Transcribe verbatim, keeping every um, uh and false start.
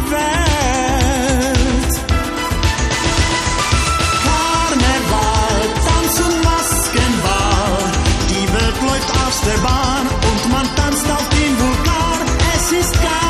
Welt. Karneval, Tanz und Maskenball, die Welt läuft aus der Bahn und man tanzt auf dem Vulkan. Es ist geil.